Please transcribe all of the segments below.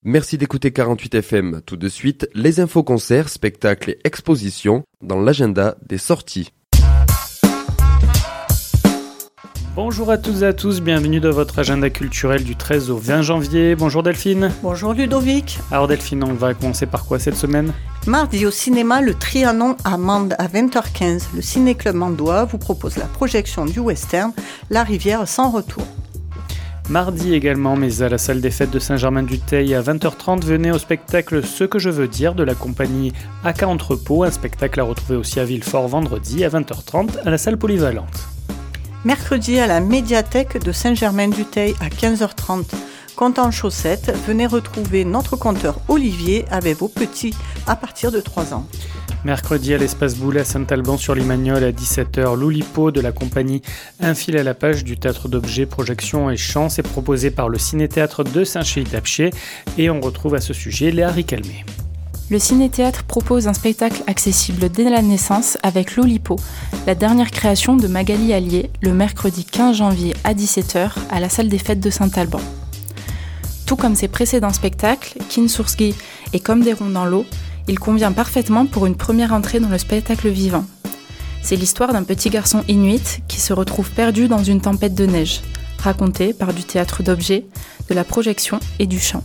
Merci d'écouter 48 FM. Tout de suite, les infos concerts, spectacles et expositions dans l'agenda des sorties. Bonjour à toutes et à tous, bienvenue dans votre agenda culturel du 13 au 20 janvier. Bonjour Delphine. Bonjour Ludovic. Alors Delphine, on va commencer par quoi cette semaine ? Mardi au cinéma, le Trianon à Mende à 20h15. Le Ciné-Club Mandois vous propose la projection du western La Rivière sans retour. Mardi également, mais à la salle des fêtes de Saint-Germain-du-Teil à 20h30, venez au spectacle Ce que je veux dire de la compagnie AK Entrepôt, un spectacle à retrouver aussi à Villefort vendredi à 20h30 à la salle polyvalente. Mercredi à la médiathèque de Saint-Germain-du-Teil à 15h30. Conte en chaussettes, venez retrouver notre conteur Olivier avec vos petits à partir de 3 ans. Mercredi à l'Espace Boulet à Saint-Alban-sur-Limagnole à 17h, l'Oulipo de la compagnie Un fil à la page du théâtre d'objets, projections et chants. C'est proposé par le Ciné-Théâtre de Saint-Chély-d'Apcher et on retrouve à ce sujet Léa Ricalmé. Le Ciné-Théâtre propose un spectacle accessible dès la naissance avec l'Oulipo, la dernière création de Magali Allier, le mercredi 15 janvier à 17h à la salle des fêtes de Saint-Alban. Tout comme ses précédents spectacles, Kinsurski et Comme des ronds dans l'eau, il convient parfaitement pour une première entrée dans le spectacle vivant. C'est l'histoire d'un petit garçon inuit qui se retrouve perdu dans une tempête de neige, racontée par du théâtre d'objets, de la projection et du chant.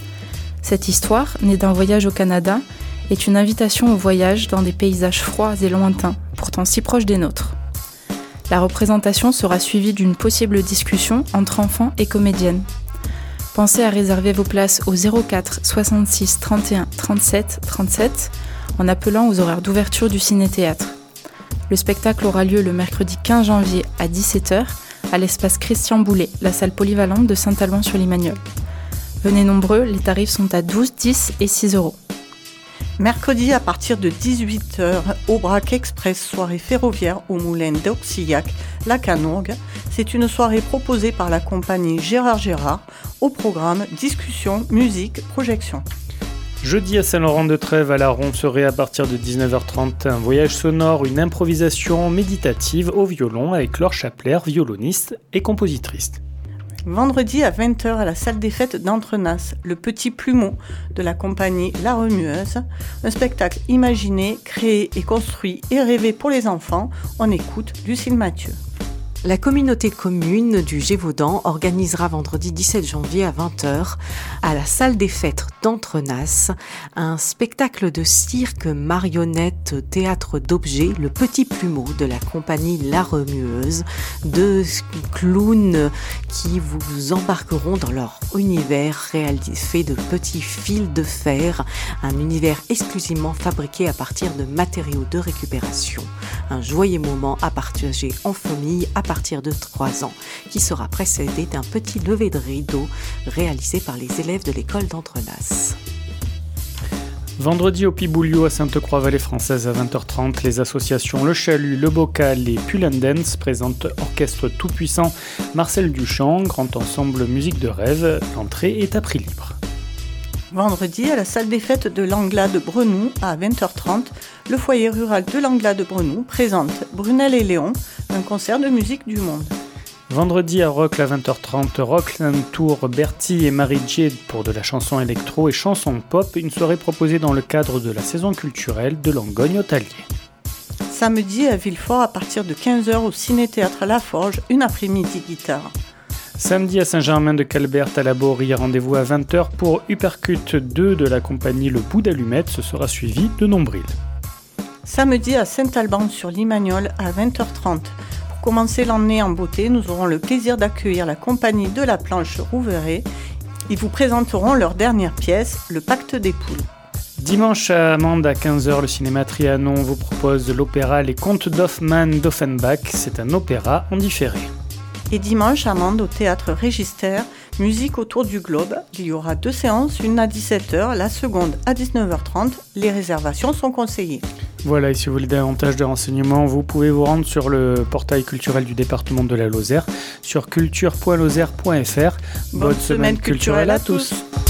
Cette histoire, née d'un voyage au Canada, est une invitation au voyage dans des paysages froids et lointains, pourtant si proches des nôtres. La représentation sera suivie d'une possible discussion entre enfants et comédiennes. Pensez à réserver vos places au 04 66 31 37 37 en appelant aux horaires d'ouverture du Ciné-Théâtre. Le spectacle aura lieu le mercredi 15 janvier à 17h à l'espace Christian Boulet, la salle polyvalente de Saint-Alban-sur-Limagnole. Venez nombreux, les tarifs sont à 12, 10 et 6 €. Mercredi à partir de 18h, Aubrac Express, soirée ferroviaire au moulin d'Auxillac, la Canourgue. C'est une soirée proposée par la compagnie Gérard. Au programme, discussion, musique, projection. Jeudi à Saint-Laurent-de-Trèves à la Roncerie à partir de 19h30, un voyage sonore, une improvisation méditative au violon avec Laure Chapler, violoniste et compositrice. Vendredi à 20h à la salle des fêtes d'Entrenas, le Petit Plumeau de la compagnie La Remueuse, un spectacle imaginé, créé et construit et rêvé pour les enfants. On écoute Lucille Mathieu. La communauté commune du Gévaudan organisera vendredi 17 janvier à 20h à la salle des fêtes d'Entrenas un spectacle de cirque marionnette théâtre d'objets, le Petit Plumeau de la compagnie La Remueuse, deux clowns qui vous embarqueront dans leur univers fait de petits fils de fer, un univers exclusivement fabriqué à partir de matériaux de récupération. Un joyeux moment à partager en famille à partir de 3 ans, qui sera précédé d'un petit lever de rideau réalisé par les élèves de l'école d'Entrenas. Vendredi au Pibouliou à Sainte-Croix-Vallée Française à 20h30, les associations Le Chalut, Le Bocal et Pull&Dance présentent Orchestre Tout-Puissant, Marcel Duchamp, grand ensemble musique de rêve. L'entrée est à prix libre. Vendredi, à la salle des fêtes de l'Anglas de Brenoux, à 20h30, le foyer rural de l'Anglas de Brenoux présente Brunel et Léon, un concert de musique du monde. Vendredi à Rocle à 20h30, Rockland Tour, Bertie et Marie J pour de la chanson électro et chanson pop, une soirée proposée dans le cadre de la saison culturelle de Langogne-Otalier. Samedi à Villefort, à partir de 15h au Ciné-Théâtre La Forge, une après-midi guitare. Samedi à Saint-Germain-de-Calbert à la Borie, rendez-vous à 20h pour Uppercut 2 de la compagnie Le Bout d'Allumette, ce sera suivi de Nombril. Samedi à Saint-Alban-sur-Limagnole à 20h30. Pour commencer l'année en beauté, nous aurons le plaisir d'accueillir la compagnie de la Planche Rouveret. Ils vous présenteront leur dernière pièce, Le Pacte des Poules. Dimanche à Mende à 15h, le cinéma Trianon vous propose l'opéra Les Contes d'Hoffmann-d'Offenbach. C'est un opéra en différé. Et dimanche à Mende au théâtre Régister, musique autour du globe. Il y aura 2 séances, une à 17h, la seconde à 19h30. Les réservations sont conseillées. Voilà, et si vous voulez davantage de renseignements, vous pouvez vous rendre sur le portail culturel du département de la Lozère, sur culture.lozère.fr. Bonne semaine culturelle à tous.